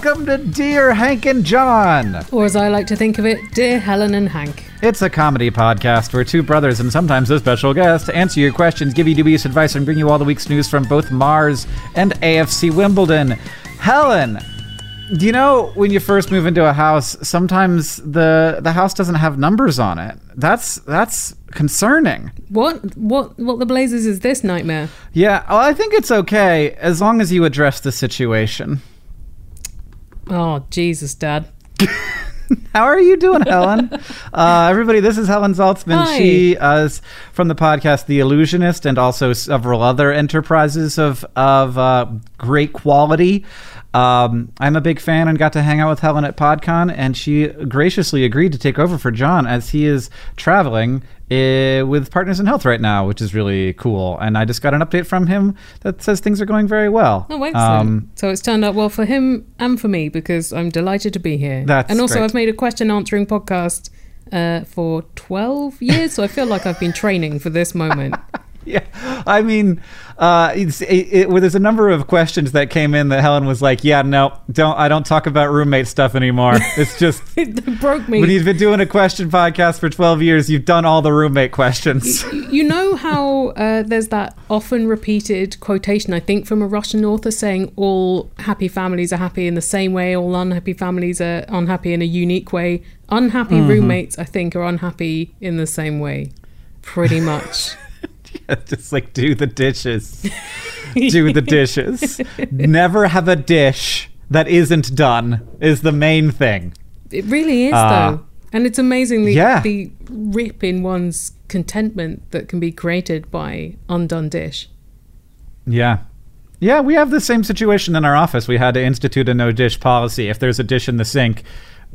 Welcome to Dear Hank and John. Or as I like to think of it, Dear Helen and Hank. It's a comedy podcast where two brothers and sometimes a special guest answer your questions, give you dubious advice, and bring you all the week's news from both Mars and AFC Wimbledon. Helen, do you know when you first move into a house, sometimes the house doesn't have numbers on it? That's concerning. What the blazes is this nightmare? Yeah, well, I think it's okay as long as you address the situation. Oh, Jesus, Dad. How are you doing, Helen? Everybody, this is Helen Zaltzman. Hi. She is from the podcast The Illusionist and also several other enterprises of great quality. I'm a big fan and got to hang out with Helen at PodCon, and she graciously agreed to take over for John as he is traveling with Partners in Health right now, which is really cool. And I just got an update from him that says things are going very well. Oh, excellent. So it's turned out well for him and for me because I'm delighted to be here. That's and also great. I've made a question answering podcast for 12 years, so I feel like I've been training for this moment. Yeah, I mean, where there's a number of questions that came in that Helen was like, "Yeah, no, I don't talk about roommate stuff anymore. It's just It broke me. when you've been doing a question podcast for 12 years, you've done all the roommate questions." You know how there's that often repeated quotation, I think, from a Russian author saying all happy families are happy in the same way, all unhappy families are unhappy in a unique way. Unhappy roommates, I think, are unhappy in the same way. Pretty much. Yeah, just like do the dishes. Do the dishes. Never have a dish that isn't done is the main thing. It really is, though. And it's amazing the rip in one's contentment that can be created by undone dish. Yeah. Yeah, we have the same situation in our office. We had to institute a no dish policy. If there's a dish in the sink,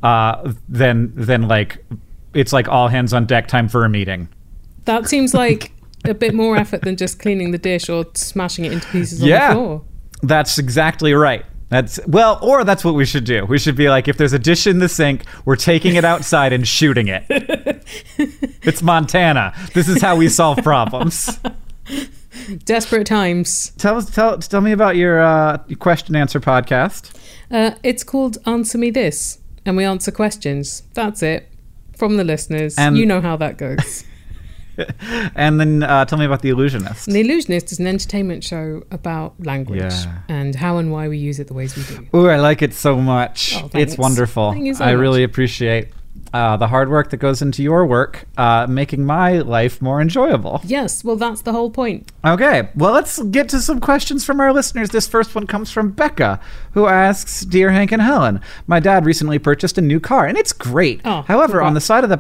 then like it's like all hands on deck time for a meeting. That seems like a bit more effort than just cleaning the dish or smashing it into pieces on the floor. That's exactly right. That's what we should do. We should be like, if there's a dish in the sink, we're taking it outside and shooting it. It's Montana. This is how we solve problems. Desperate times. Tell me about your question answer podcast. It's called Answer Me This, and we answer questions. That's it. From the listeners. And you know how that goes. And then tell me about The Illusionist. The Illusionist is an entertainment show about language and how and why we use it the ways we do. Ooh, I like it so much. Oh, thanks. It's wonderful. Thank you so I much. really appreciate the hard work that goes into your work, making my life more enjoyable. Yes, well, that's the whole point. Okay, well, let's get to some questions from our listeners. This first one comes from Becca, who asks, Dear Hank and Helen, my dad recently purchased a new car, and it's great. Oh, However, on congrats. the side of the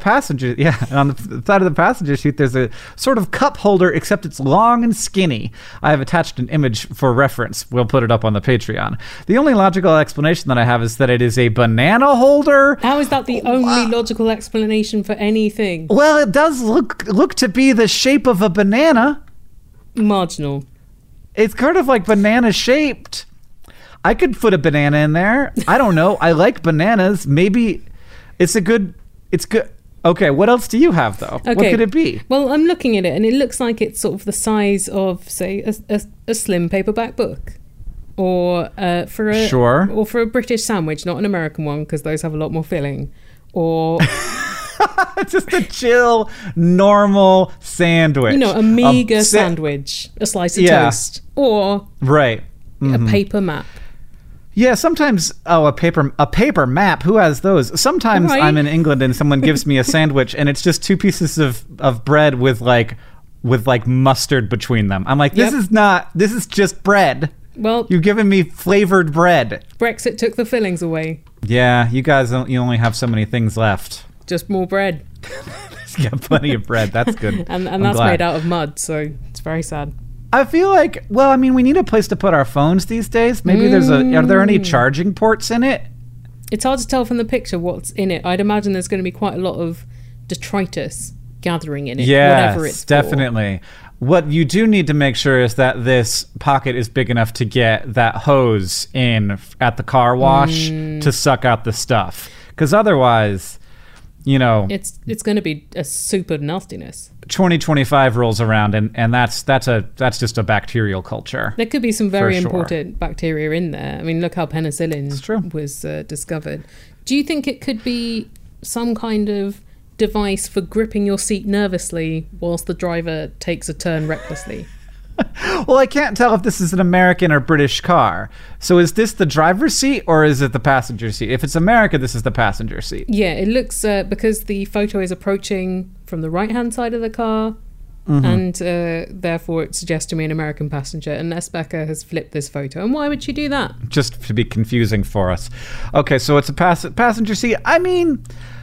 passenger seat, there's a sort of cup holder, except it's long and skinny. I have attached an image for reference. We'll put it up on the Patreon. The only logical explanation that I have is that it is a banana holder. How is that the only logical explanation for anything? Well, it does look to be the shape of a banana. Marginal. It's kind of like banana shaped. I could put a banana in there. I don't know. I like bananas. Maybe it's good. Okay, what else do you have, though? Okay. What could it be? Well, I'm looking at it, and it looks like it's sort of the size of, say, a slim paperback book. Or for a British sandwich, not an American one, because those have a lot more filling. Or Just a chill, normal sandwich. you know, a meager sandwich, a slice of toast, or Right. a paper map. Yeah, sometimes, a paper map. Who has those? Sometimes Right. I'm in England and someone gives me a sandwich and it's just two pieces of bread with mustard betwing them. I'm like, this is just bread. Well, You've given me flavored bread. Brexit took the fillings away. Yeah, you guys, you only have so many things left. Just more bread. You got plenty of bread. That's good. And I'm that's glad. made out of mud, so it's very sad. I feel like, we need a place to put our phones these days. Maybe are there any charging ports in it? It's hard to tell from the picture what's in it. I'd imagine there's going to be quite a lot of detritus gathering in it, whatever it's definitely. What you do need to make sure is that this pocket is big enough to get that hose in at the car wash to suck out the stuff. Because otherwise, you know, it's going to be a super nastiness. 2025 rolls around, and that's just a bacterial culture. There could be some very For sure. important bacteria in there. I mean, look how penicillin was discovered. Do you think it could be some kind of device for gripping your seat nervously whilst the driver takes a turn recklessly? Well, I can't tell if this is an American or British car. So is this the driver's seat or is it the passenger seat? If it's America, this is the passenger seat. Yeah, it looks, because the photo is approaching from the right-hand side of the car, and therefore it suggests to me an American passenger, unless Becca has flipped this photo. And why would she do that? Just to be confusing for us. Okay, so it's a passenger seat. I mean,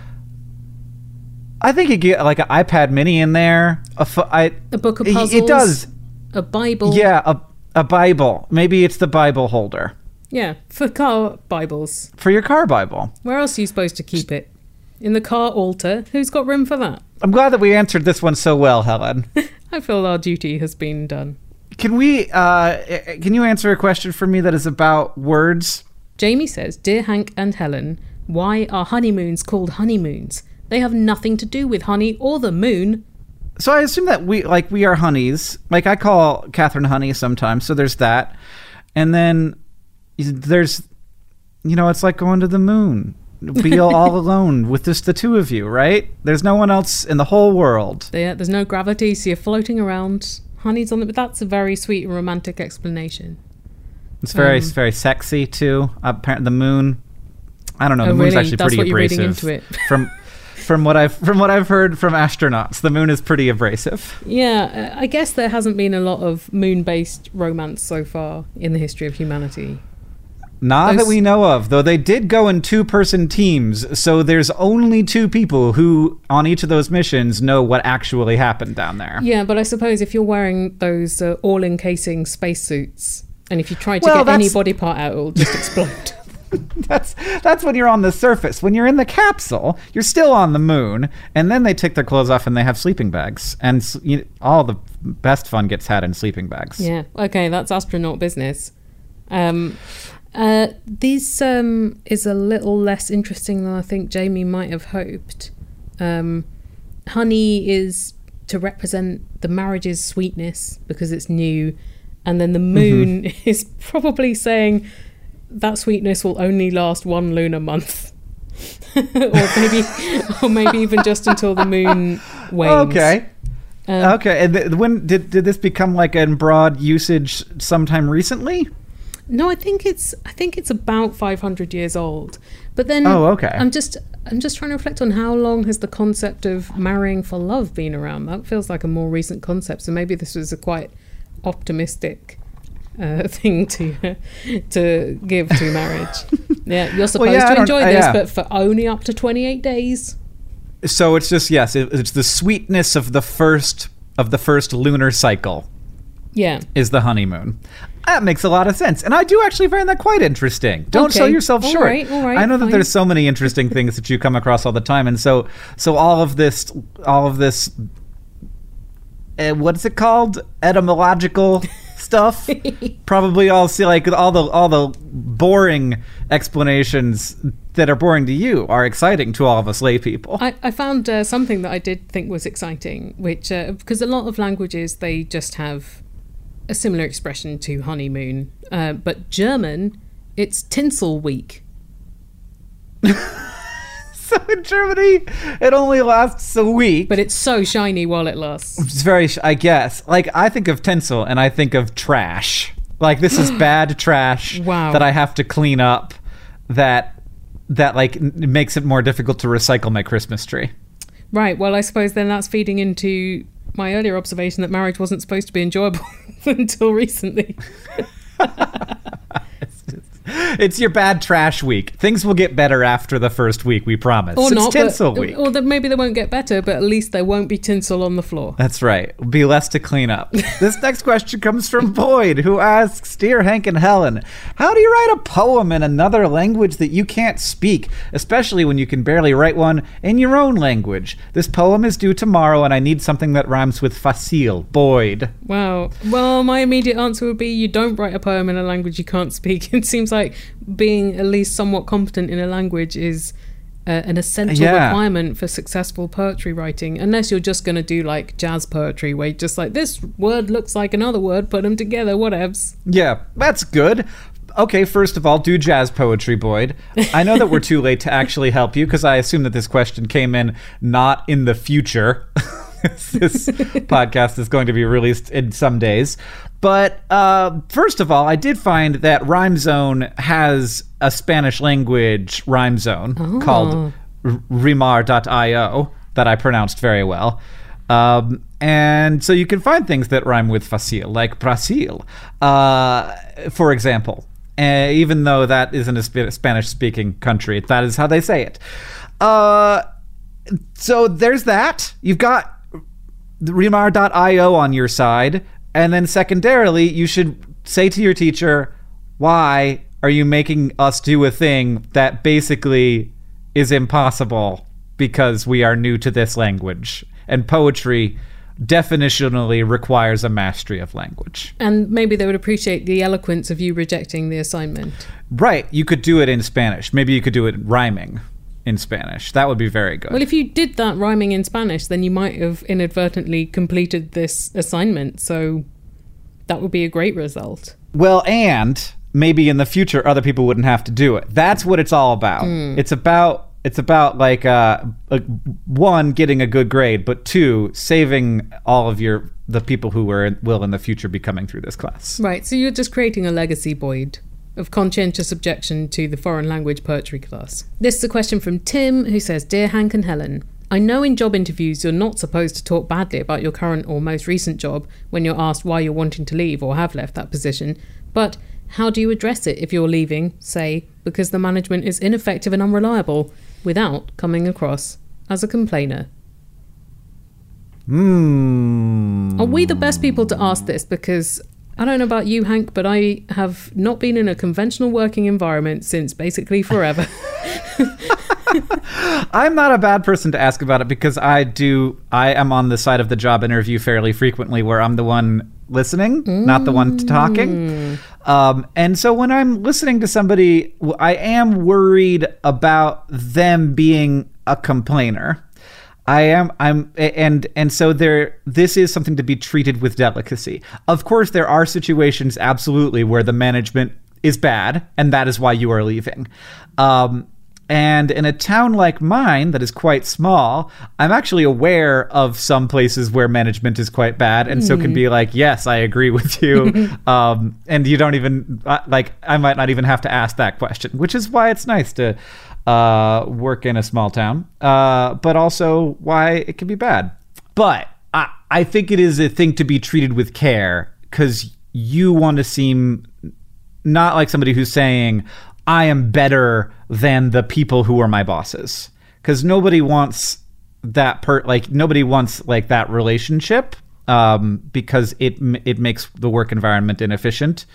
I think you get like an iPad mini in there. A book of puzzles? It does. A Bible? Yeah, a Bible. Maybe it's the Bible holder. Yeah, for car Bibles. For your car Bible. Where else are you supposed to keep it? In the car altar? Who's got room for that? I'm glad that we answered this one so well, Helen. I feel our duty has been done. Can you answer a question for me that is about words? Jamie says, Dear Hank and Helen, why are honeymoons called honeymoons? They have nothing to do with honey or the moon. So I assume that we are honeys. Like I call Catherine honey sometimes. So there's that. And then there's, it's like going to the moon. Be all alone with just the two of you, right? There's no one else in the whole world. There's no gravity, so you're floating around. Honey's on it, but that's a very sweet and romantic explanation. It's very sexy too. Apparently, the moon. I don't know. The moon's really? actually That's pretty what abrasive. You're reading into it. From what I've heard from astronauts, the moon is pretty abrasive. Yeah, I guess there hasn't been a lot of moon-based romance so far in the history of humanity. Not that we know of, though they did go in two-person teams, so there's only two people who, on each of those missions, know what actually happened down there. Yeah, but I suppose if you're wearing those all-encasing spacesuits, and if you try to get any body part out, it'll just explode. That's when you're on the surface. When you're in the capsule, you're still on the moon, and then they take their clothes off and they have sleeping bags, and all the best fun gets had in sleeping bags. Yeah, okay, that's astronaut business. This is a little less interesting than I think Jamie might have hoped. Honey is to represent the marriage's sweetness because it's new, and then the moon is probably saying that sweetness will only last one lunar month. or maybe even just until the moon wanes. Okay. Okay. And when did this become like in broad usage sometime recently? No, I think it's about 500 years old. But then okay. I'm just trying to reflect on how long has the concept of marrying for love been around. That feels like a more recent concept. So maybe this was a quite optimistic thing to give to marriage. Yeah, you're supposed to enjoy this, but for only up to 28 days. So it's just it's the sweetness of the first lunar cycle. Yeah, is the honeymoon. That makes a lot of sense, and I do actually find that quite interesting. Don't sell yourself short. All right, I know that there's so many interesting things that you come across all the time, and so all of this. What is it called? Etymological stuff. Probably all see like all the boring explanations that are boring to you are exciting to all of us lay people. I found something that I did think was exciting, which because a lot of languages they just have a similar expression to honeymoon, but German, it's Tinsel Week. So in Germany, it only lasts a week. But it's so shiny while it lasts. It's very, I guess. Like, I think of tinsel and I think of trash. Like, this is bad trash that I have to clean up that like makes it more difficult to recycle my Christmas tree. Right. Well, I suppose then that's feeding into my earlier observation that marriage wasn't supposed to be enjoyable until recently. It's your bad trash week. Things will get better after the first week, we promise. Or it's not, tinsel week. Or maybe they won't get better, but at least there won't be tinsel on the floor. That's right. It'll be less to clean up. This next question comes from Boyd, who asks, Dear Hank and Helen, how do you write a poem in another language that you can't speak, especially when you can barely write one in your own language? This poem is due tomorrow, and I need something that rhymes with facile. Boyd. Wow. Well, my immediate answer would be you don't write a poem in a language you can't speak. It seems like being at least somewhat competent in a language is an essential requirement for successful poetry writing, unless you're just going to do like jazz poetry where you're just like, this word looks like another word, put them together, whatevs. Yeah, that's good. Okay, first of all, do jazz poetry, Boyd. I know that we're too late to actually help you because I assume that this question came in not in the future. This podcast is going to be released in some days. But first of all, I did find that RhymeZone has a Spanish language rhyme zone called rimar.io that I pronounced very well. And so you can find things that rhyme with facil, like Brasil, for example. Even though that isn't a Spanish-speaking country, that is how they say it. So there's that. You've got rimar.io on your side. And then secondarily, you should say to your teacher, why are you making us do a thing that basically is impossible because we are new to this language? And poetry definitionally requires a mastery of language. And maybe they would appreciate the eloquence of you rejecting the assignment. Right. You could do it in Spanish. Maybe you could do it rhyming in Spanish. That would be very good. Well, if you did that rhyming in Spanish, then you might have inadvertently completed this assignment. So that would be a great result. Well, and maybe in the future, other people wouldn't have to do it. That's what it's all about. It's about like one, getting a good grade, but two, saving all of the people who will in the future be coming through this class. Right. So you're just creating a legacy, Boyd, of conscientious objection to the foreign language poetry class. This is a question from Tim, who says, Dear Hank and Helen, I know in job interviews you're not supposed to talk badly about your current or most recent job when you're asked why you're wanting to leave or have left that position, but how do you address it if you're leaving, say, because the management is ineffective and unreliable, without coming across as a complainer? Are we the best people to ask this? Because I don't know about you, Hank, but I have not been in a conventional working environment since basically forever. I'm not a bad person to ask about it because I am on the side of the job interview fairly frequently where I'm the one listening, not the one talking. And so when I'm listening to somebody, I am worried about them being a complainer. So this is something to be treated with delicacy. Of course, there are situations absolutely where the management is bad, and that is why you are leaving. And in a town like mine that is quite small, I'm actually aware of some places where management is quite bad, and so can be like, yes, I agree with you. And you don't even, I might not even have to ask that question, which is why it's nice to work in a small town, but also why it can be bad. But I think it is a thing to be treated with care, because you want to seem not like somebody who's saying, I am better than the people who are my bosses, because nobody wants that nobody wants like that relationship, because it makes the work environment inefficient,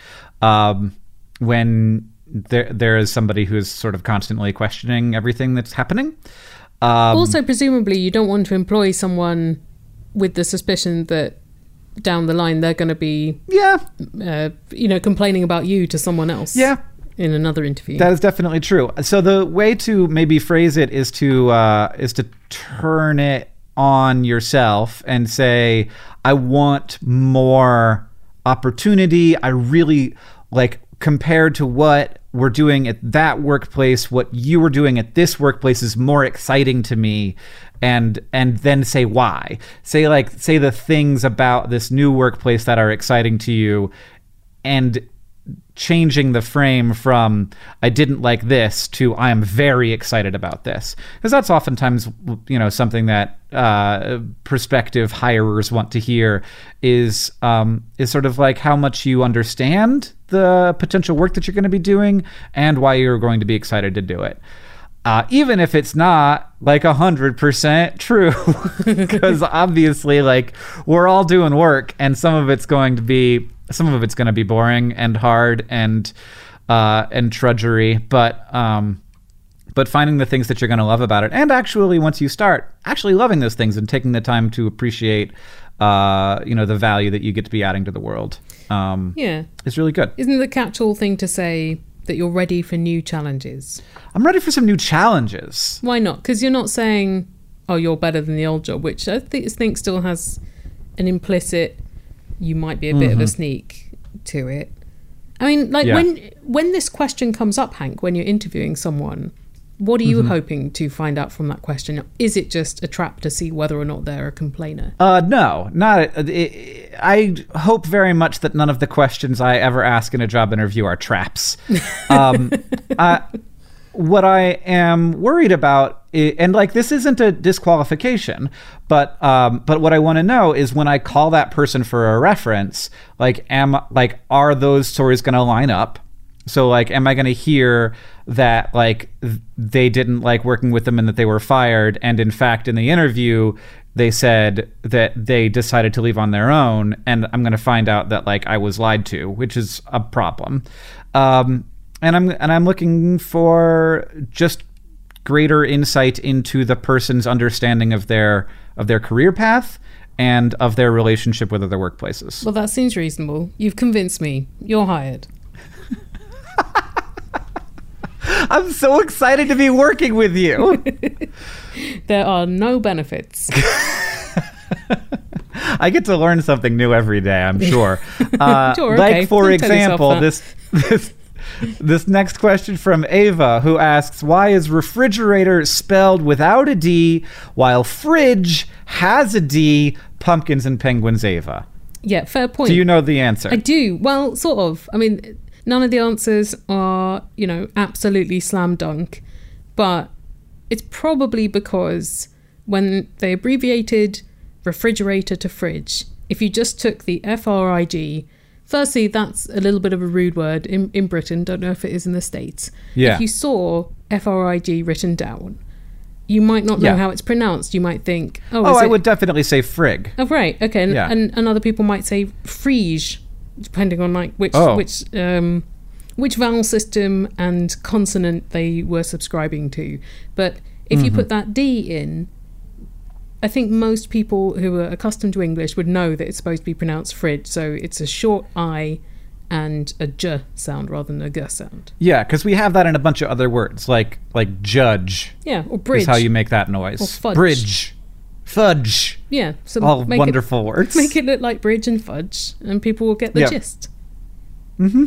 when there is somebody who is sort of constantly questioning everything that's happening. Also, presumably, you don't want to employ someone with the suspicion that down the line they're going to be complaining about you to someone else. Yeah. In another interview. That is definitely true. So the way to maybe phrase it is to turn it on yourself and say, I want more opportunity. I really compared to what we're doing at that workplace, what you were doing at this workplace is more exciting to me. And then say why. Say the things about this new workplace that are exciting to you, and changing the frame from I didn't like this to I am very excited about this, because that's oftentimes something that prospective hirers want to hear is sort of like how much you understand the potential work that you're going to be doing and why you're going to be excited to do it, even if it's not 100% true, because obviously we're all doing work, and some of it's going to be boring and hard and drudgery, but finding the things that you're going to love about it, and actually once you start actually loving those things and taking the time to appreciate the value that you get to be adding to the world, is really good. Isn't the catch-all thing to say that you're ready for new challenges? I'm ready for some new challenges. Why not? Because you're not saying, oh, you're better than the old job, which I think still has an implicit, you might be a bit of a sneak to it. I mean, like when this question comes up, Hank, when you're interviewing someone, what are you hoping to find out from that question? Is it just a trap to see whether or not they're a complainer? No, not. I hope very much that none of the questions I ever ask in a job interview are traps. What I am worried about, and like this isn't a disqualification, but what I want to know is when I call that person for a reference, are those stories going to line up? So like, am I going to hear that like they didn't like working with them and that they were fired, and in fact in the interview they said that they decided to leave on their own, and I'm going to find out that like I was lied to, which is a problem. And I'm looking for just greater insight into the person's understanding of their career path and of their relationship with other workplaces. Well, that seems reasonable. You've convinced me. You're hired. I'm so excited to be working with you. There are no benefits. I get to learn something new every day, I'm sure. Sure, like, okay. for Don't example, tell yourself this next question from Ava, who asks, why is refrigerator spelled without a D while fridge has a D? Pumpkins and penguins, Ava. Yeah, fair point. Do you know the answer? I do. Well, sort of. I mean, none of the answers are, absolutely slam dunk, but it's probably because when they abbreviated refrigerator to fridge, if you just took the FRIG, firstly, that's a little bit of a rude word in Britain. Don't know if it is in the States. Yeah. If you saw FRIG written down, you might not know how it's pronounced. You might think, I would definitely say frig. Oh, right. Okay. And other people might say frige, depending on like which vowel system and consonant they were subscribing to. But if you put that D in, I think most people who are accustomed to English would know that it's supposed to be pronounced fridge. So it's a short I and a J sound rather than a G sound. Yeah, because we have that in a bunch of other words, like judge. Yeah, or bridge. Is how you make that noise. Or fudge. Bridge. Fudge. Yeah. So all wonderful words. Make it look like bridge and fudge, and people will get the gist. Mm-hmm.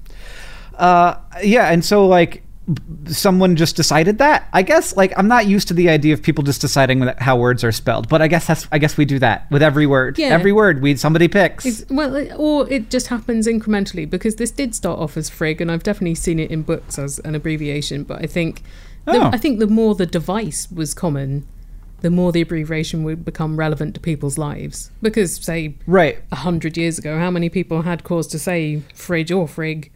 Yeah, and so like someone just decided that. I guess like I'm not used to the idea of people just deciding how words are spelled, but I guess we do that with every word. Yeah. Every word somebody picks. Or it just happens incrementally, because this did start off as frig, and I've definitely seen it in books as an abbreviation. But I think the more the device was common, the more the abbreviation would become relevant to people's lives. Because say 100 years ago, how many people had cause to say fridge or frig?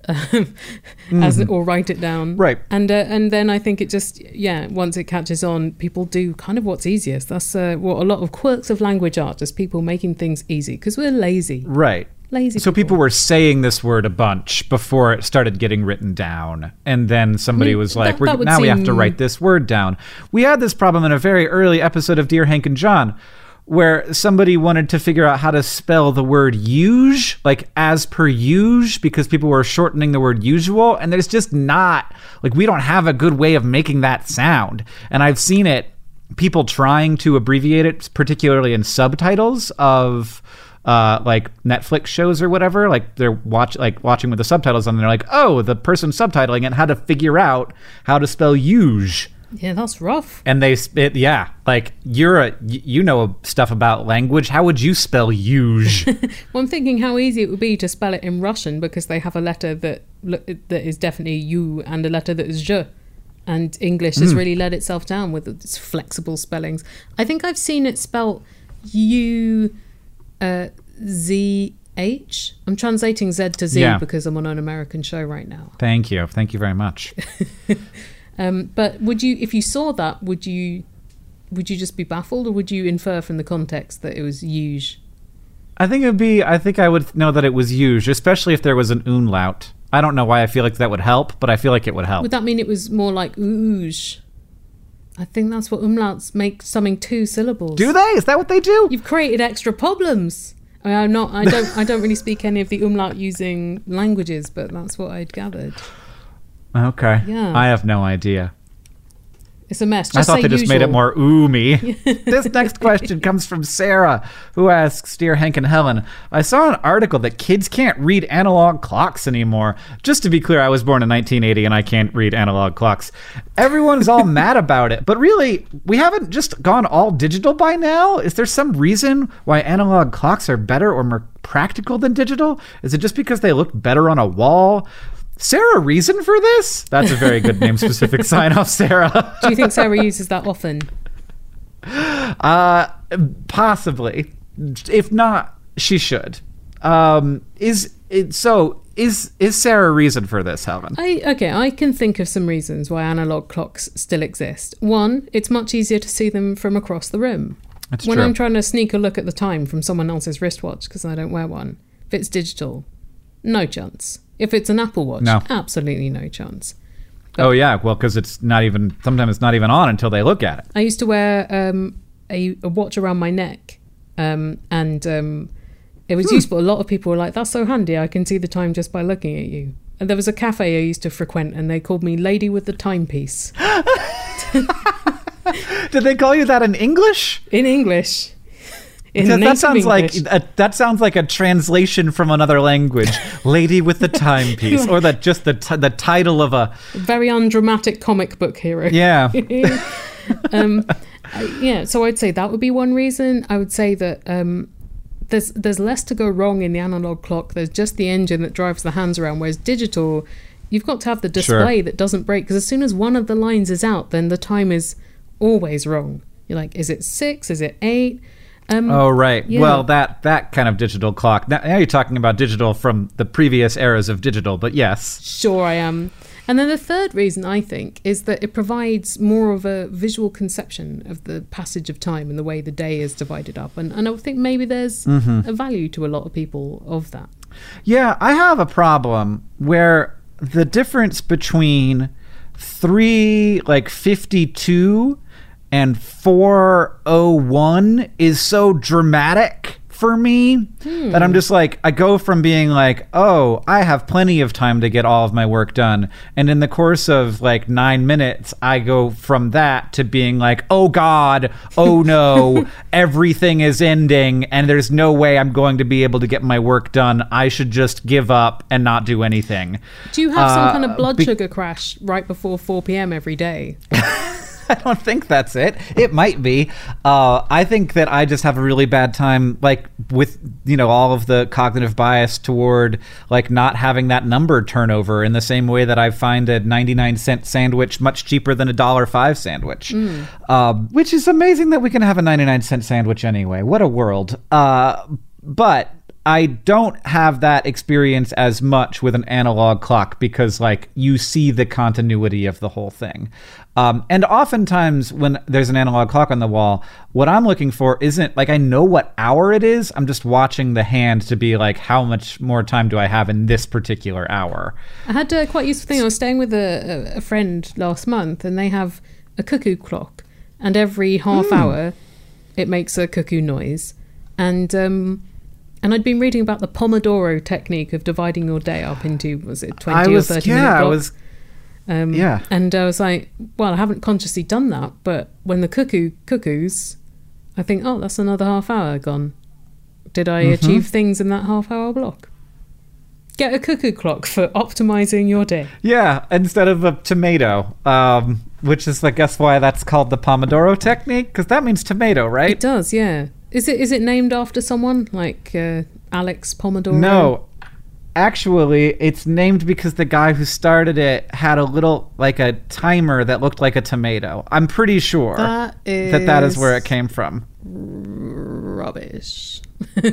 Or write it down, right? And then I think it just once it catches on, people do kind of what's easiest. That's what a lot of quirks of language are, just people making things easy because we're lazy, right? Lazy. So people were saying this word a bunch before it started getting written down, and then somebody was like, we have to write this word down. We had this problem in a very early episode of Dear Hank and John, where somebody wanted to figure out how to spell the word usual, like as per usual, because people were shortening the word usual, and there's just not, like, we don't have a good way of making that sound. And I've seen people trying to abbreviate it, particularly in subtitles of like Netflix shows or whatever, like they're watching with the subtitles on, and they're like, oh, the person subtitling it had to figure out how to spell usual. Yeah, that's rough. And they spit, like you know stuff about language. How would you spell usual? Well, I'm thinking how easy it would be to spell it in Russian, because they have a letter that is definitely U and a letter that is Z. And English has really let itself down with its flexible spellings. I think I've seen it spelled U-Z-H. I'm translating Z to Z because I'm on an American show right now. Thank you very much. But would you, if you saw that, would you just be baffled, or would you infer from the context that it was usual? I think I would know that it was usual, especially if there was an umlaut. I don't know why I feel like that would help, but I feel like it would help. Would that mean it was more like ooge? I think that's what umlauts make, something 2 syllables. Do they? Is that what they do? You've created extra problems. I don't really speak any of the umlaut using languages, but that's what I'd gathered. Okay. Yeah. I have no idea. It's a mess. I Just thought say they just made it usual. more oomy. This next question comes from Sarah, who asks, Dear Hank and Helen, I saw an article that kids can't read analog clocks anymore. Just to be clear, I was born in 1980 and I can't read analog clocks. Everyone's all mad about it, but really, we haven't just gone all digital by now? Is there some reason why analog clocks are better or more practical than digital? Is it just because they look better on a wall? Sarah, reason for this? That's a very good name-specific sign-off, Sarah. Do you think Sarah uses that often? Possibly. If not, she should. Is Sarah a reason for this, Helen? I can think of some reasons why analog clocks still exist. One, it's much easier to see them from across the room. That's when true. I'm trying to sneak a look at the time from someone else's wristwatch because I don't wear one, if it's digital, no chance. If it's an Apple Watch, No. absolutely no chance. Oh, yeah. Well, because sometimes it's not even on until they look at it. I used to wear a watch around my neck, and it was useful. A lot of people were like, that's so handy, I can see the time just by looking at you. And there was a cafe I used to frequent, and they called me Lady with the Timepiece. Did they call you that in English? In English. In Because native that sounds like a translation from another language. Lady with the timepiece, or the title of a very undramatic comic book hero. yeah. Yeah, so I'd say that would be one reason. I would say that there's less to go wrong in the analog clock. There's just the engine that drives the hands around, whereas digital, you've got to have the display that doesn't break, because as soon as one of the lines is out, then the time is always wrong. You're like, is it 6? Is it 8? Oh, right. Yeah. Well, that kind of digital clock. Now you're talking about digital from the previous eras of digital, but yes. Sure, I am. And then the third reason, I think, is that it provides more of a visual conception of the passage of time and the way the day is divided up. And I think maybe there's a value to a lot of people of that. Yeah, I have a problem where the difference between 3:52 and 4:01 is so dramatic for me that I'm just like, I go from being like, oh, I have plenty of time to get all of my work done, and in the course of like 9 minutes I go from that to being like, oh god, oh no, everything is ending and there's no way I'm going to be able to get my work done. I should just give up and not do anything. Do you have some kind of blood sugar crash right before 4 p.m. every day? I don't think that's it. It might be. I think that I just have a really bad time, like with all of the cognitive bias toward like not having that number turnover, in the same way that I find a 99-cent sandwich much cheaper than a $1.05 sandwich, which is amazing that we can have a 99-cent sandwich anyway. What a world! But I don't have that experience as much with an analog clock, because like you see the continuity of the whole thing. And oftentimes when there's an analog clock on the wall, what I'm looking for isn't like, I know what hour it is. I'm just watching the hand to be like, how much more time do I have in this particular hour? I had a quite useful thing. I was staying with a friend last month, and they have a cuckoo clock, and every half hour it makes a cuckoo noise. And I'd been reading about the Pomodoro technique of dividing your day up into, was it 20 or 30 minute blocks? And I was like, well, I haven't consciously done that, but when the cuckoos, I think, oh, that's another half hour gone. Did I achieve things in that half hour block? Get a cuckoo clock for optimizing your day. Yeah, instead of a tomato, which is, I guess, why that's called the Pomodoro technique, because that means tomato, right? It does, yeah. Is it named after someone like Alex Pomodoro? No, actually, it's named because the guy who started it had a little, like a timer that looked like a tomato. I'm pretty sure that is where it came from. Rubbish. What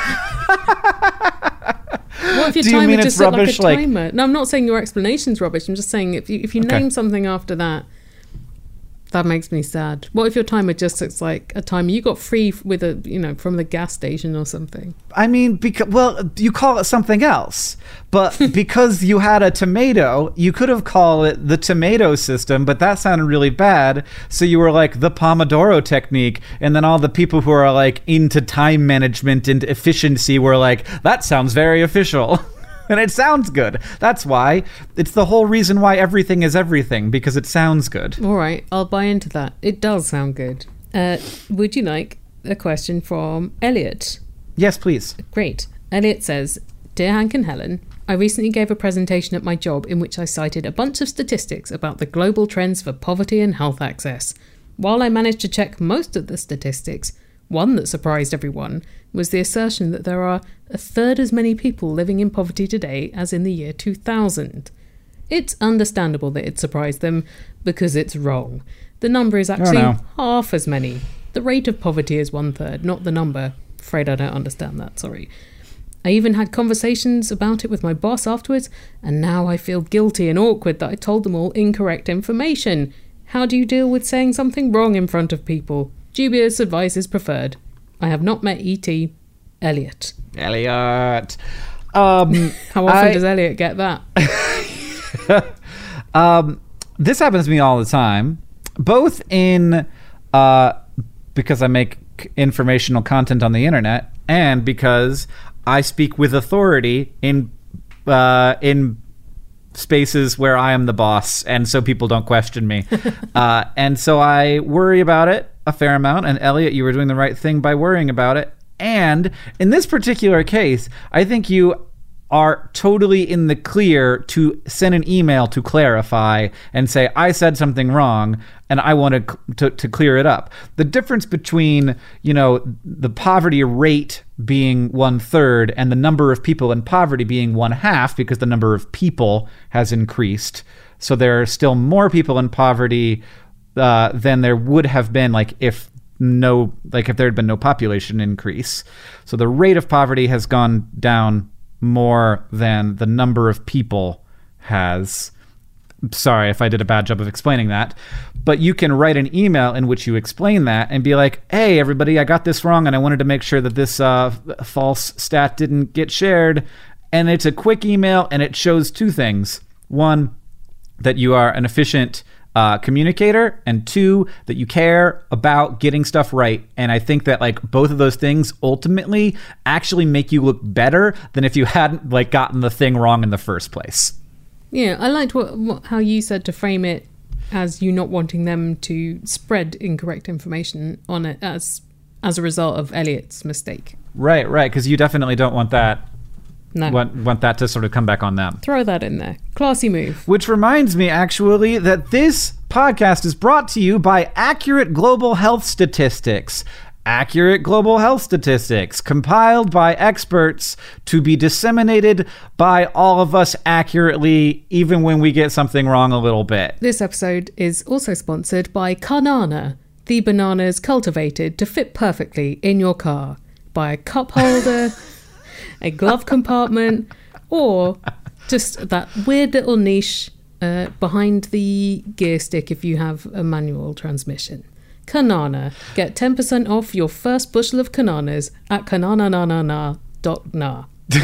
if your Do you timer mean just it's looked like a rubbish, timer? No, I'm not saying your explanation's rubbish. I'm just saying if you name something after that, that makes me sad. What if your timer just looks like a timer you got free with from the gas station or something? I mean, you call it something else, but because you had a tomato, you could have called it the tomato system, but that sounded really bad. So you were like the Pomodoro technique, and then all the people who are like into time management and efficiency were like, that sounds very official. And it sounds good. That's why. It's the whole reason why everything is everything, because it sounds good. All right, I'll buy into that. It does sound good. Would you like a question from Elliot? Yes, please. Great. Elliot says, Dear Hank and Helen, I recently gave a presentation at my job in which I cited a bunch of statistics about the global trends for poverty and health access. While I managed to check most of the statistics, one that surprised everyone was the assertion that there are a third as many people living in poverty today as in the year 2000. It's understandable that it surprised them because it's wrong. The number is actually half as many. The rate of poverty is 1/3, not the number. Afraid I don't understand that, sorry. I even had conversations about it with my boss afterwards, and now I feel guilty and awkward that I told them all incorrect information. How do you deal with saying something wrong in front of people? Dubious advice is preferred. I have not met E.T. Elliot. Elliot. How often does Elliot get that? This happens to me all the time, both in because I make informational content on the internet, and because I speak with authority in spaces where I am the boss, and so people don't question me. And so I worry about it a fair amount. And Elliot, you were doing the right thing by worrying about it. And in this particular case, I think you are totally in the clear to send an email to clarify and say, I said something wrong and I want to clear it up. The difference between, the poverty rate being 1/3 and the number of people in poverty being 1/2, because the number of people has increased. So there are still more people in poverty than there would have been if there had been no population increase. So the rate of poverty has gone down more than the number of people has. Sorry if I did a bad job of explaining that, but you can write an email in which you explain that and be like, hey, everybody, I got this wrong and I wanted to make sure that this false stat didn't get shared. And it's a quick email and it shows two things. One, that you are an efficient communicator, and two, that you care about getting stuff right. And I think that both of those things ultimately actually make you look better than if you hadn't gotten the thing wrong in the first place. Yeah, I liked how you said to frame it as you not wanting them to spread incorrect information on it as a result of Elliot's mistake. Right, because you definitely don't want that. No. Want that to sort of come back on them. Throw that in there. Classy move. Which reminds me, actually, that this podcast is brought to you by Accurate Global Health Statistics. Accurate Global Health Statistics, compiled by experts to be disseminated by all of us accurately, even when we get something wrong a little bit. This episode is also sponsored by Carnana, the bananas cultivated to fit perfectly in your car. By a cup holder, a glove compartment, or just that weird little niche behind the gear stick if you have a manual transmission. Carnana. Get 10% off your first bushel of Carnanas at carnananana.na.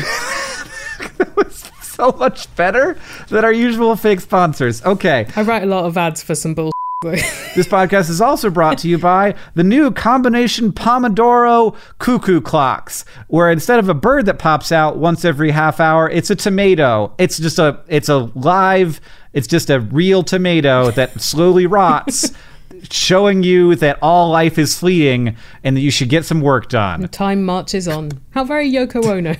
That was so much better than our usual fake sponsors. Okay. I write a lot of ads for some bullshit. This podcast is also brought to you by the new combination Pomodoro cuckoo clocks, where instead of a bird that pops out once every half hour, it's a tomato. It's just a real tomato that slowly rots, showing you that all life is fleeting and that you should get some work done. Time marches on. How very Yoko Ono.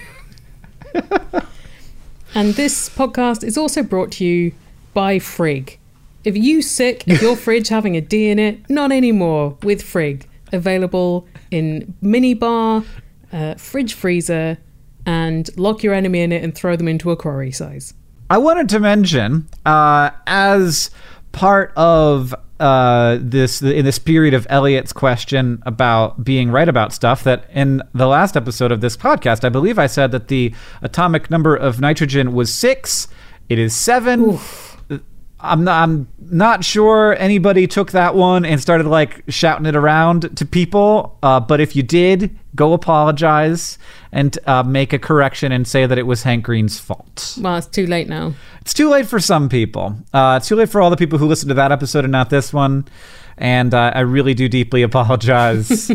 And this podcast is also brought to you by Frigg. If you sick of your fridge having a D in it, not anymore with Frigg. Available in mini bar, fridge freezer, and lock your enemy in it and throw them into a quarry size. I wanted to mention, as part of in this period of Elliot's question about being right about stuff, that in the last episode of this podcast, I believe I said that the atomic number of nitrogen was 6. It is 7. Oof. I'm not sure anybody took that one and started shouting it around to people. But if you did, go apologize and make a correction and say that it was Hank Green's fault. Well, it's too late now. It's too late for some people. It's too late for all the people who listened to that episode and not this one. And I really do deeply apologize.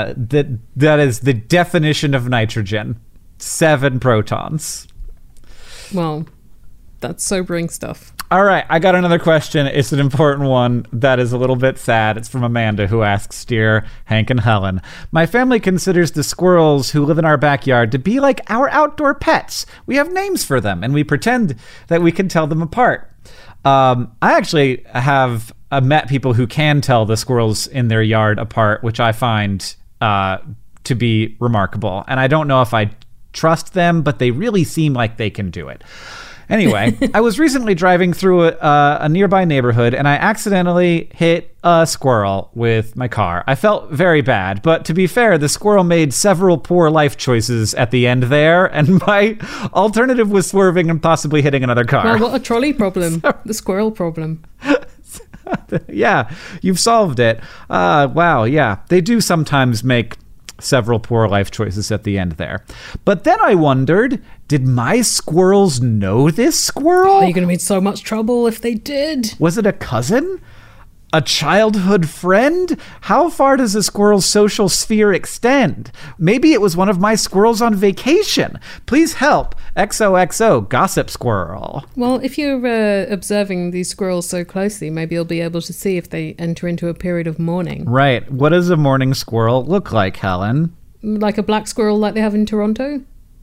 That is the definition of nitrogen. 7 protons. Well, that's sobering stuff. All right, I got another question. It's an important one that is a little bit sad. It's from Amanda, who asks, "Dear Hank and Helen, my family considers the squirrels who live in our backyard to be like our outdoor pets. We have names for them, and we pretend that we can tell them apart." I actually have met people who can tell the squirrels in their yard apart, which I find to be remarkable. And I don't know if I trust them, but they really seem like they can do it. Anyway, I was recently driving through a nearby neighborhood, and I accidentally hit a squirrel with my car. I felt very bad, but to be fair, the squirrel made several poor life choices at the end there, and my alternative was swerving and possibly hitting another car. Well, what a trolley problem. The squirrel problem. Yeah, you've solved it. Wow, yeah. They do sometimes make several poor life choices at the end there. But then I wondered, did my squirrels know this squirrel? Oh, you're going to be in so much trouble if they did. Was it a cousin? A childhood friend? How far does a squirrel's social sphere extend? Maybe it was one of my squirrels on vacation. Please help. XOXO, gossip squirrel. Well, if you're observing these squirrels so closely, maybe you'll be able to see if they enter into a period of mourning. Right. What does a mourning squirrel look like, Helen? Like a black squirrel like they have in Toronto?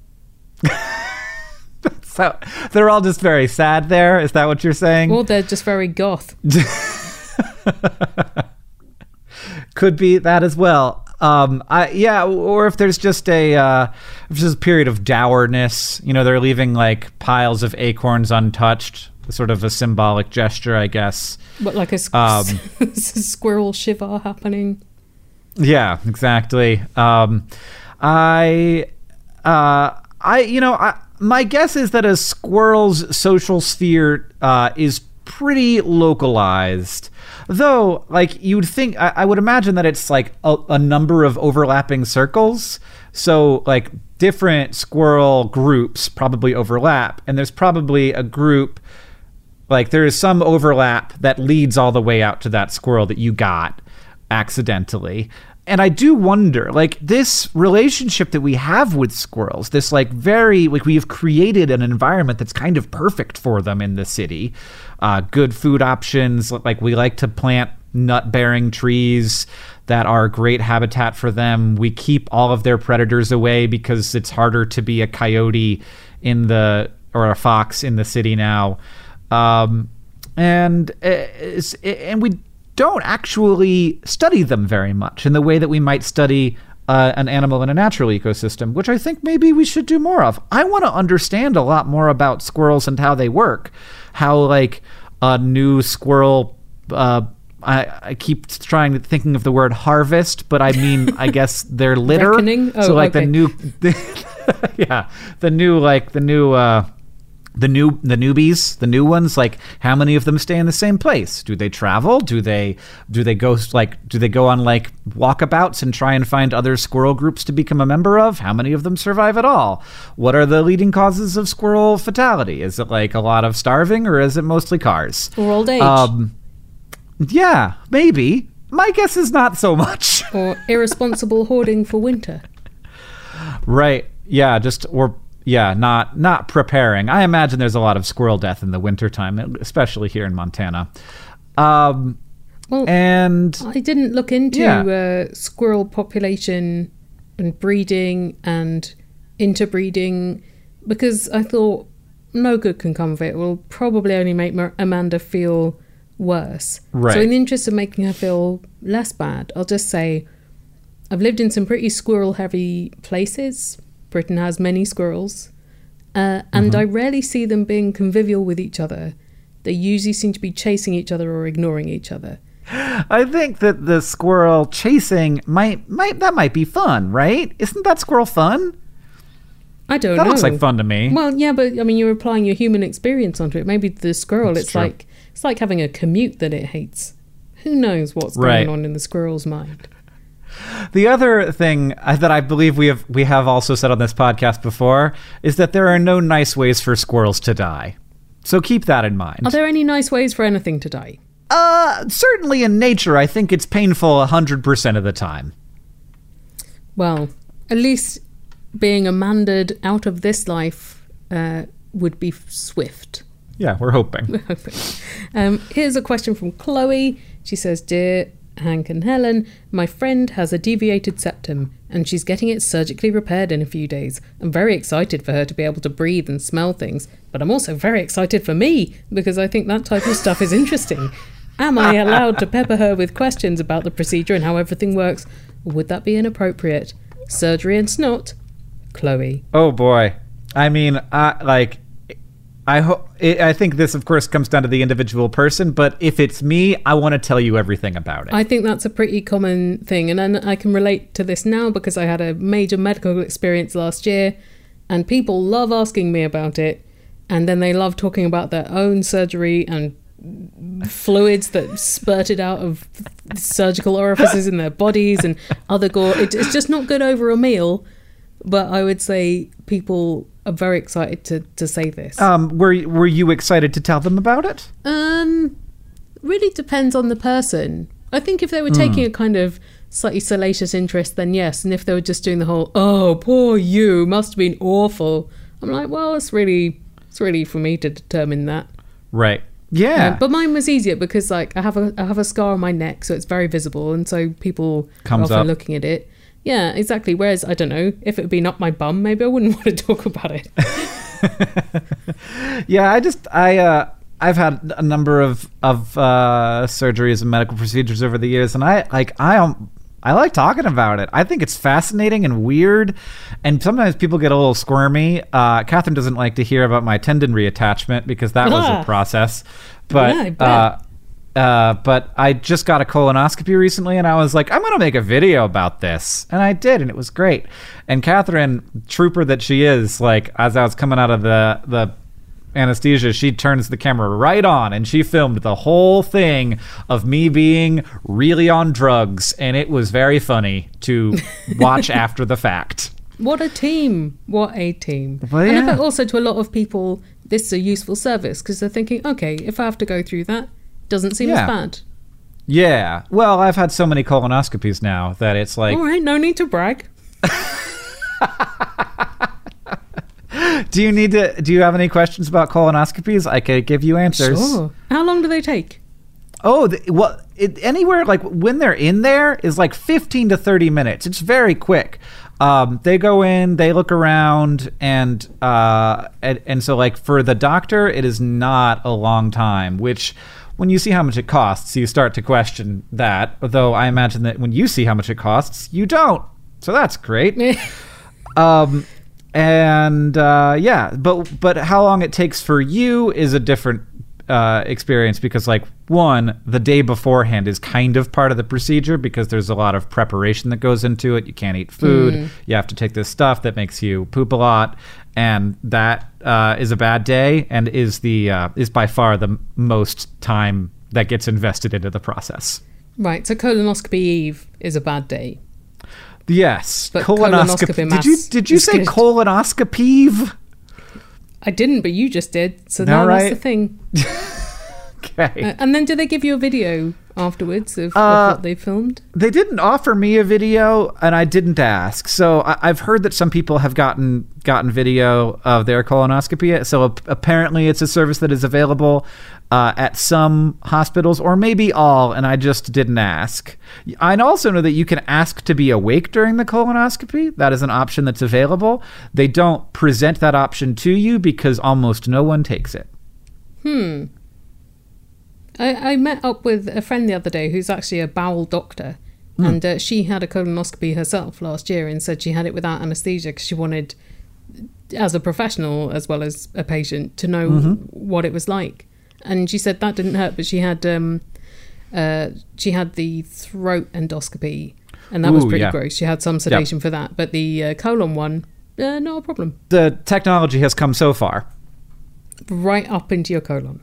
So they're all just very sad there? Is that what you're saying? Or they're just very goth. Could be that as well. Or if there's just a period of dourness, they're leaving like piles of acorns untouched, sort of a symbolic gesture, I guess. But like a squirrel shiver happening. Yeah, exactly. My guess is that a squirrel's social sphere is pretty localized. Though, like, you'd think, I would imagine that it's like a number of overlapping circles. So, like, different squirrel groups probably overlap. And there's probably a group, like, there is some overlap that leads all the way out to that squirrel that you got accidentally. And I do wonder, like, this relationship that we have with squirrels, this, like, we have created an environment that's kind of perfect for them in the city. Good food options, like, we like to plant nut-bearing trees that are great habitat for them. We keep all of their predators away because it's harder to be a coyote or a fox in the city now. And we don't actually study them very much in the way that we might study an animal in a natural ecosystem, which I think maybe we should do more of. I want to understand a lot more about squirrels and how they work. How, like, a new squirrel, I keep thinking of the word harvest, but I mean, I guess their litter. Reckoning? Oh, so, like, okay. The newbies, the new ones, like, how many of them stay in the same place? Do they travel? Do they go on, like, walkabouts and try and find other squirrel groups to become a member of? How many of them survive at all? What are the leading causes of squirrel fatality? Is it, like, a lot of starving, or is it mostly cars? Or old age? Yeah, maybe. My guess is not so much. Or irresponsible hoarding for winter? Right. Yeah, not preparing. I imagine there's a lot of squirrel death in the wintertime, especially here in Montana. I didn't look into squirrel population and breeding and interbreeding because I thought no good can come of it. It will probably only make Amanda feel worse. Right. So in the interest of making her feel less bad, I'll just say I've lived in some pretty squirrel-heavy places. Britain has many squirrels, and I rarely see them being convivial with each other. They usually seem to be chasing each other or ignoring each other. I think that the squirrel chasing might be fun, right? Isn't that squirrel fun? I don't know. That looks like fun to me. Well, yeah, but I mean, you're applying your human experience onto it. Maybe the squirrel, That's true. It's like having a commute that it hates. Who knows what's going on in the squirrel's mind? The other thing that I believe we have also said on this podcast before is that there are no nice ways for squirrels to die. So keep that in mind. Are there any nice ways for anything to die? Certainly in nature, I think it's painful 100% of the time. Well, at least being Amandaed out of this life would be swift. Yeah, we're hoping. Here's a question from Chloe. She says, "Dear Hank and Helen, my friend has a deviated septum and she's getting it surgically repaired in a few days. I'm very excited for her to be able to breathe and smell things, but I'm also very excited for me because I think that type of stuff is interesting. Am I allowed to pepper her with questions about the procedure and how everything works? Or would that be inappropriate? Surgery and snot, Chloe." Oh boy. I mean, I think this, of course, comes down to the individual person, but if it's me, I want to tell you everything about it. I think that's a pretty common thing, and then I can relate to this now because I had a major medical experience last year, and people love asking me about it, and then they love talking about their own surgery and fluids that spurted out of surgical orifices in their bodies and other gore. It's just not good over a meal, but I would say people are very excited to say this. Were you excited to tell them about it? Really depends on the person. I think if they were taking a kind of slightly salacious interest, then yes. And if they were just doing the whole, "Oh, poor you, must have been awful," I'm like, well, it's really for me to determine that. Right. Yeah. But mine was easier because I have a scar on my neck, so it's very visible, and so people are often looking at it. Yeah, exactly. Whereas, I don't know, if it had been up my bum, maybe I wouldn't want to talk about it. Yeah, I've had a number of surgeries and medical procedures over the years, and I like talking about it. I think it's fascinating and weird, and sometimes people get a little squirmy. Catherine doesn't like to hear about my tendon reattachment because that was a process. But yeah, I bet. But I just got a colonoscopy recently, and I was like, I'm going to make a video about this. And I did, and it was great. And Catherine, trooper that she is, like, as I was coming out of the anesthesia, she turns the camera right on, and she filmed the whole thing of me being really on drugs. And it was very funny to watch after the fact. What a team. What a team. Well, yeah. And I bet also to a lot of people, this is a useful service because they're thinking, okay, if I have to go through that, doesn't seem as bad. Yeah. Well, I've had so many colonoscopies now that it's like... All right, no need to brag. Do you have any questions about colonoscopies? I could give you answers. Sure. How long do they take? Oh, anywhere, like, when they're in there is like 15 to 30 minutes. It's very quick. They go in, they look around, and so, like, for the doctor, it is not a long time, which... When you see how much it costs, you start to question that. Although I imagine that when you see how much it costs, you don't. So that's great. But how long it takes for you is a different experience because, like, one, the day beforehand is kind of part of the procedure because there's a lot of preparation that goes into it. You can't eat food. You have to take this stuff that makes you poop a lot. And that is a bad day and is by far the most time that gets invested into the process. Right, so colonoscopy eve is a bad day. Yes, but colonoscopy. Did you say colonoscopy? I didn't, but you just did. So now that's the thing. Okay. And then do they give you a video afterwards of what they filmed? They didn't offer me a video, and I didn't ask. So I've heard that some people have gotten video of their colonoscopy. So apparently it's a service that is available at some hospitals, or maybe all, and I just didn't ask. I also know that you can ask to be awake during the colonoscopy. That is an option that's available. They don't present that option to you because almost no one takes it. I met up with a friend the other day who's actually a bowel doctor, and she had a colonoscopy herself last year and said she had it without anesthesia because she wanted, as a professional as well as a patient, to know what it was like. And she said that didn't hurt, but she had the throat endoscopy, and that was pretty gross. She had some sedation for that, but the colon one, no problem. The technology has come so far. Right up into your colon.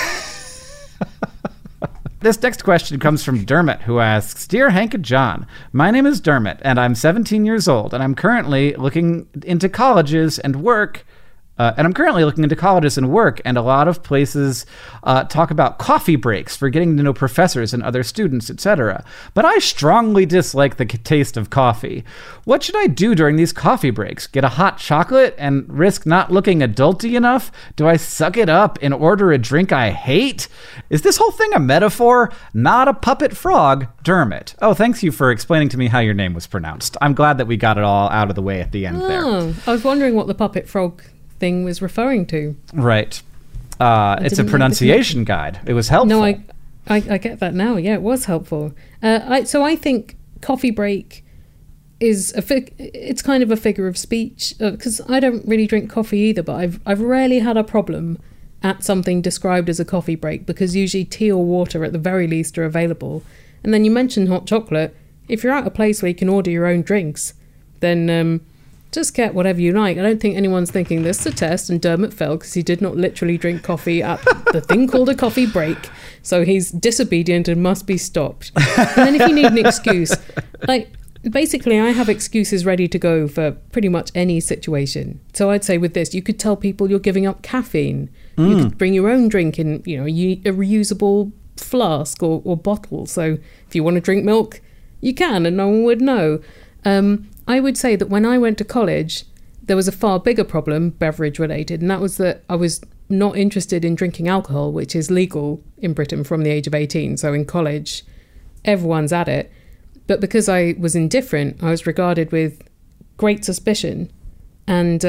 This next question comes from Dermot, who asks, "Dear Hank and John, my name is Dermot, and I'm 17 years old, and I'm currently looking into colleges and work And I'm currently looking into colleges and work, and a lot of places talk about coffee breaks for getting to know professors and other students, etc. But I strongly dislike the taste of coffee. What should I do during these coffee breaks? Get a hot chocolate and risk not looking adulty enough? Do I suck it up and order a drink I hate? Is this whole thing a metaphor? Not a puppet frog, Dermot. Oh, thanks you for explaining to me how your name was pronounced. I'm glad that we got it all out of the way at the end there. I was wondering what the puppet frog thing was referring to. Right. It's a pronunciation guide. It was helpful. No, I get that now. Yeah, it was helpful. So I think coffee break is it's kind of a figure of speech, because I don't really drink coffee either, but I've rarely had a problem at something described as a coffee break, because usually tea or water at the very least are available. And then you mentioned hot chocolate. If you're at a place where you can order your own drinks, then just get whatever you like. I don't think anyone's thinking this is a test, and Dermot failed because he did not literally drink coffee at the thing called a coffee break. So he's disobedient and must be stopped. And then if you need an excuse, basically I have excuses ready to go for pretty much any situation. So I'd say with this, you could tell people you're giving up caffeine. You could bring your own drink in, a reusable flask or bottle. So if you want to drink milk, you can, and no one would know. I would say that when I went to college, there was a far bigger problem, beverage related, and that was that I was not interested in drinking alcohol, which is legal in Britain from the age of 18. So in college, everyone's at it. But because I was indifferent, I was regarded with great suspicion. And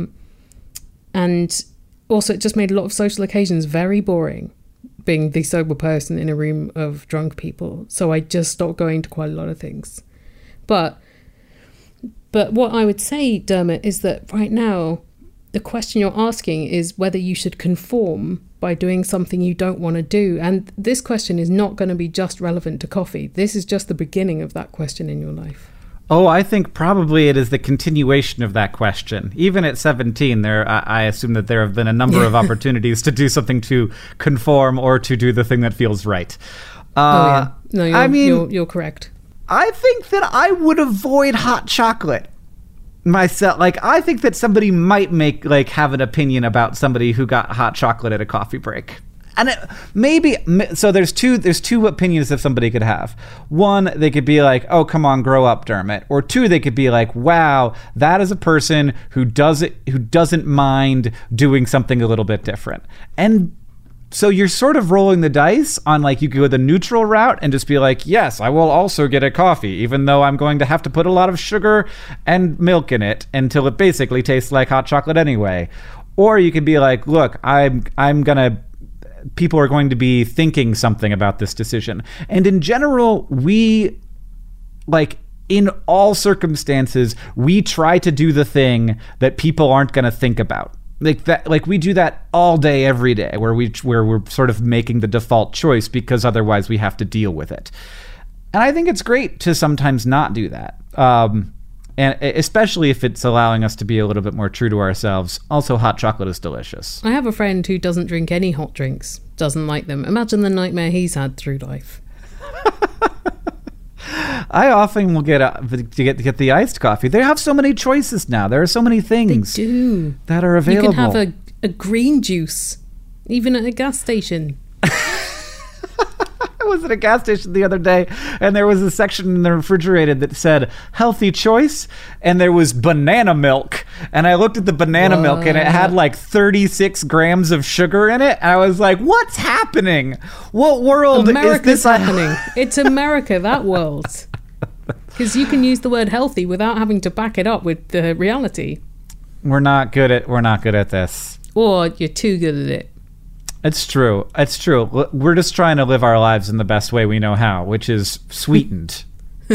also it just made a lot of social occasions very boring, being the sober person in a room of drunk people. So I just stopped going to quite a lot of things. But what I would say, Dermot, is that right now, the question you're asking is whether you should conform by doing something you don't want to do. And this question is not going to be just relevant to coffee. This is just the beginning of that question in your life. Oh, I think probably it is the continuation of that question. Even at 17, I assume that there have been a number of opportunities to do something to conform or to do the thing that feels right. No, you're correct. I think that I would avoid hot chocolate myself. I think that somebody might have an opinion about somebody who got hot chocolate at a coffee break. And so there's two opinions that somebody could have. One, they could be like, "Oh, come on, grow up, Dermot." Or two, they could be like, "Wow, that is a person who doesn't mind doing something a little bit different." And so you're sort of rolling the dice on, you could go the neutral route and just be like, yes, I will also get a coffee, even though I'm going to have to put a lot of sugar and milk in it until it basically tastes like hot chocolate anyway. Or you could be like, look, people are going to be thinking something about this decision. And in general, we, in all circumstances, we try to do the thing that people aren't going to think about. We do that all day, every day, where we're sort of making the default choice because otherwise we have to deal with it. And I think it's great to sometimes not do that. And especially if it's allowing us to be a little bit more true to ourselves. Also, hot chocolate is delicious. I have a friend who doesn't drink any hot drinks, doesn't like them. Imagine the nightmare he's had through life. I often will get the iced coffee. They have so many choices now. There are so many things that are available. You can have a green juice, even at a gas station. I was at a gas station the other day, and there was a section in the refrigerator that said healthy choice, and there was banana milk. And I looked at the banana milk, and it had 36 grams of sugar in it. And I was like, what's happening? What world America's is this happening? It's America, that world. Because you can use the word healthy without having to back it up with the reality. We're not good at this. Or you're too good at it. It's true. We're just trying to live our lives in the best way we know how, which is sweetened.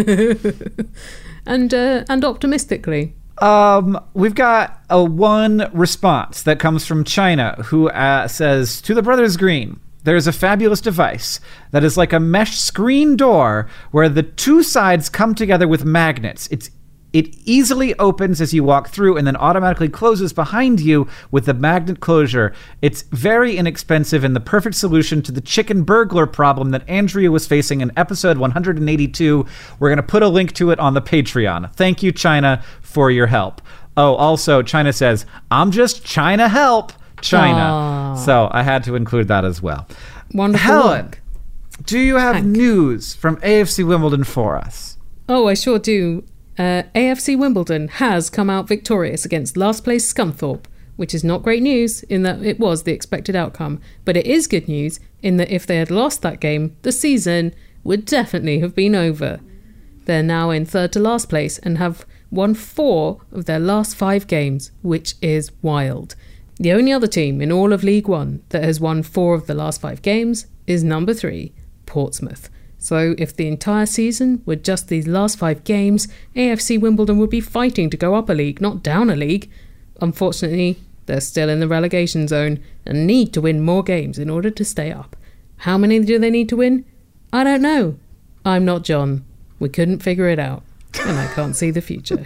and optimistically. We've got one response that comes from China, who says, to the Brothers Green, there's a fabulous device that is like a mesh screen door where the two sides come together with magnets. It easily opens as you walk through and then automatically closes behind you with the magnet closure. It's very inexpensive and the perfect solution to the chicken burglar problem that Andrea was facing in episode 182. We're going to put a link to it on the Patreon. Thank you, China, for your help. Oh, also, China says, I'm just China help, China. Aww. So I had to include that as well. Wonderful Helen, work. do you have Hank. news from AFC Wimbledon for us? Oh, I sure do. AFC Wimbledon has come out victorious against last place Scunthorpe, which is not great news in that it was the expected outcome, but it is good news in that if they had lost that game, the season would definitely have been over. They're now in third to last place and have won 4 of their last 5 games, which is wild. The only other team in all of League One that has won 4 of the last 5 games is number 3, Portsmouth. So if the entire season were just these last 5 games, AFC Wimbledon would be fighting to go up a league, not down a league. Unfortunately, they're still in the relegation zone and need to win more games in order to stay up. How many do they need to win? I don't know. I'm not John. We couldn't figure it out. And I can't see the future.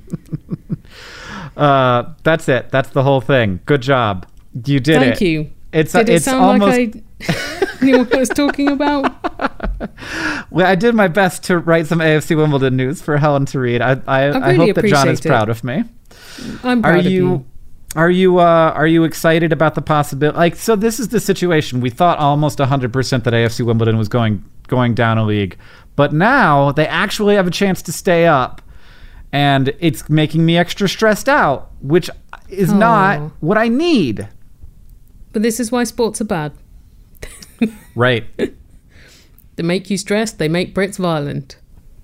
That's it. That's the whole thing. Good job. You did it. Thank you. Did it sound almost... like I knew what I was talking about? Well, I did my best to write some AFC Wimbledon news for Helen to read. I really hope that John is appreciate it. proud of me. I'm proud of you. Are you excited about the possibility? Like, so this is the situation. We thought almost 100% that AFC Wimbledon was going down a league, but now they actually have a chance to stay up, and it's making me extra stressed out, which is not what I need. But this is why sports are bad. Right. They make you stressed. They make Brits violent.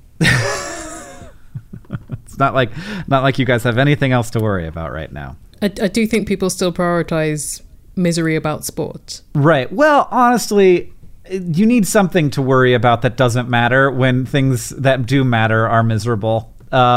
It's not like you guys have anything else to worry about right now. I do think people still prioritize misery about sports. Right. Well, honestly, you need something to worry about that doesn't matter when things that do matter are miserable.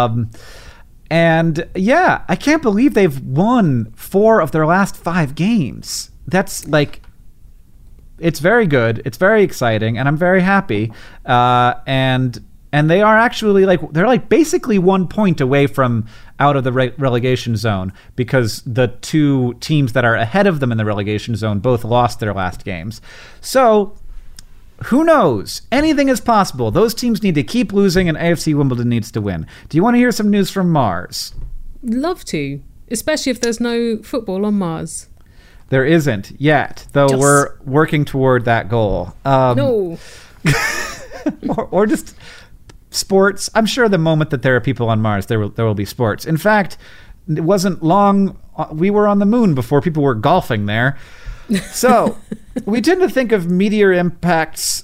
And yeah, I can't believe they've won 4 of their last 5 games. That's like, it's very good. It's very exciting, and I'm very happy. And they are actually they're basically 1 point away from out of the relegation zone, because the 2 teams that are ahead of them in the relegation zone both lost their last games. So who knows? Anything is possible. Those teams need to keep losing, and AFC Wimbledon needs to win. Do you want to hear some news from Mars? Love to, especially if there's no football on Mars. There isn't yet, though. Yes. We're working toward that goal. No. or just sports. I'm sure the moment that there are people on Mars, there will be sports. In fact, it wasn't long. We were on the moon before people were golfing there. So we tend to think of meteorite impacts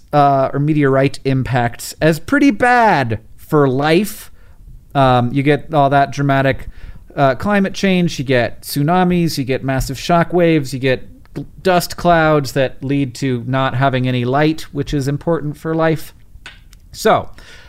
as pretty bad for life. You get all that dramatic climate change, you get tsunamis, you get massive shock waves, you get dust clouds that lead to not having any light, which is important for life. So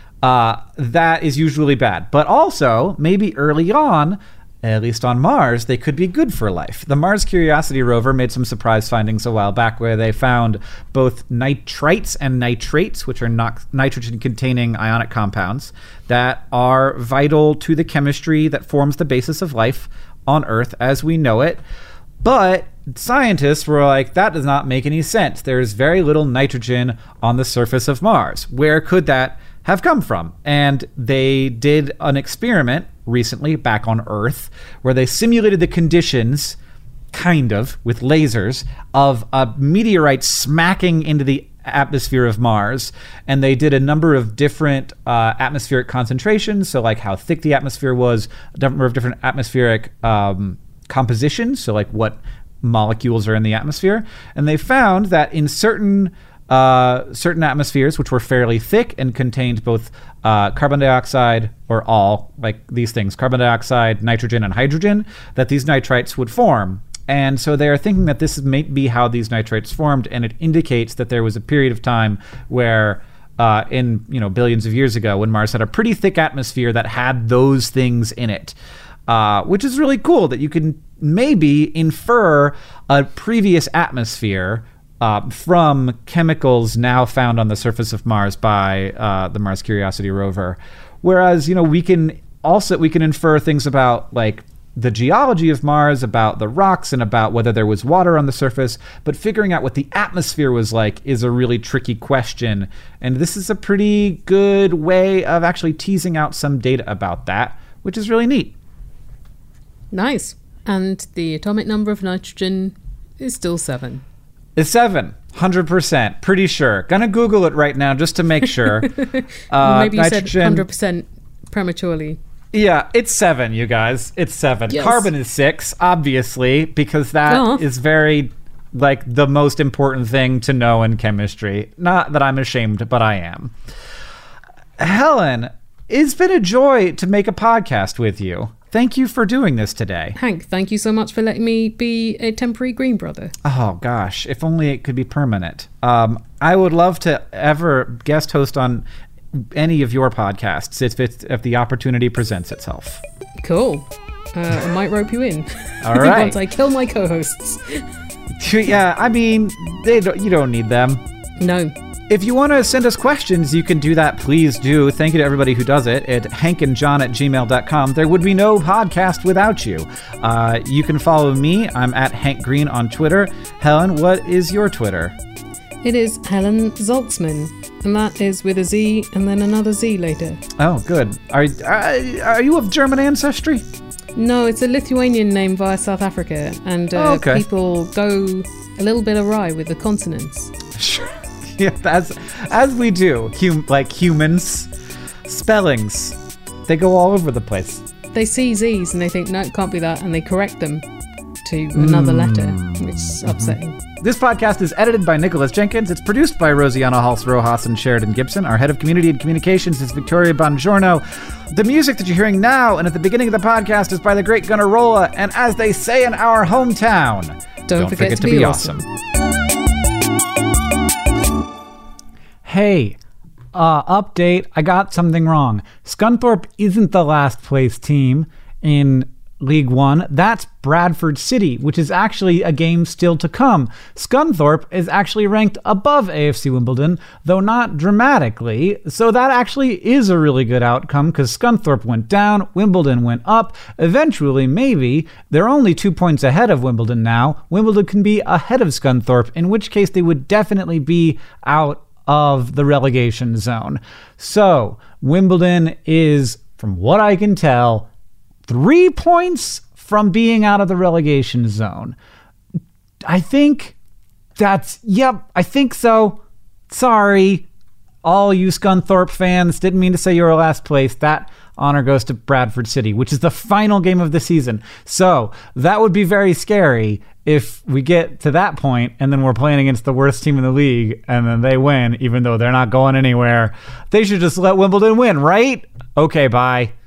that is usually bad. But also, maybe early on, at least on Mars, they could be good for life. The Mars Curiosity rover made some surprise findings a while back where they found both nitrites and nitrates, which are nitrogen-containing ionic compounds that are vital to the chemistry that forms the basis of life on Earth as we know it. But scientists were like, that does not make any sense. There's very little nitrogen on the surface of Mars. Where could that have come from? And they did an experiment recently back on Earth where they simulated the conditions, kind of, with lasers, of a meteorite smacking into the atmosphere of Mars. And they did a number of different atmospheric concentrations, so like how thick the atmosphere was, a number of different atmospheric compositions, so like what molecules are in the atmosphere. And they found that in certain atmospheres, which were fairly thick and contained both carbon dioxide, or all, like these things, carbon dioxide, nitrogen, and hydrogen, that these nitrites would form. And so they are thinking that this may be how these nitrates formed, and it indicates that there was a period of time where in billions of years ago, when Mars had a pretty thick atmosphere that had those things in it, which is really cool that you can maybe infer a previous atmosphere from chemicals now found on the surface of Mars by the Mars Curiosity rover. Whereas, we can infer things about like the geology of Mars, about the rocks, and about whether there was water on the surface, but figuring out what the atmosphere was like is a really tricky question. And this is a pretty good way of actually teasing out some data about that, which is really neat. Nice. And the atomic number of nitrogen is still 7. It's 7. 100%. Pretty sure. Gonna Google it right now just to make sure. Maybe you said 100% prematurely. Yeah, it's 7, you guys. It's 7. Yes. Carbon is 6, obviously, because that is very, like, the most important thing to know in chemistry. Not that I'm ashamed, but I am. Helen, it's been a joy to make a podcast with you. Thank you for doing this today. Hank, thank you so much for letting me be a temporary green brother. Oh, gosh. If only it could be permanent. I would love to ever guest host on any of your podcasts if the opportunity presents itself. Cool. I might rope you in. All right. Once I kill my co-hosts. Yeah, I mean, you don't need them. No. If you want to send us questions, you can do that. Please do. Thank you to everybody who does it at hankandjohn@gmail.com. There would be no podcast without you. You can follow me. I'm at Hank Green on Twitter. Helen, what is your Twitter? It is Helen Zaltzman, and that is with a Z and then another Z later. Oh, good. Are you of German ancestry? No, it's a Lithuanian name via South Africa, and people go a little bit awry with the consonants. Sure. Yeah, as we do. Like humans. Spellings. They go all over the place. They see Z's and they think, no, it can't be that, and they correct them to another letter, which is upsetting. This podcast is edited by Nicholas Jenkins. It's produced by Rosianna Halse-Rojas and Sheridan Gibson. Our head of community and communications is Victoria Bongiorno. The music that you're hearing now and at the beginning of the podcast is by the great Gunnar Rolla. And as they say in our hometown, don't forget to be awesome. Hey, update. I got something wrong. Scunthorpe isn't the last place team in League One. That's Bradford City, which is actually a game still to come. Scunthorpe is actually ranked above AFC Wimbledon, though not dramatically. So that actually is a really good outcome because Scunthorpe went down, Wimbledon went up. Eventually, maybe, they're only 2 points ahead of Wimbledon now. Wimbledon can be ahead of Scunthorpe, in which case they would definitely be out of the relegation zone. So Wimbledon is, from what I can tell, 3 points from being out of the relegation zone. I think I think so. Sorry, all you Scunthorpe fans. Didn't mean to say you were last place. That honor goes to Bradford City, which is the final game of the season. So that would be very scary if we get to that point and then we're playing against the worst team in the league and then they win, even though they're not going anywhere. They should just let Wimbledon win, right? Okay, bye.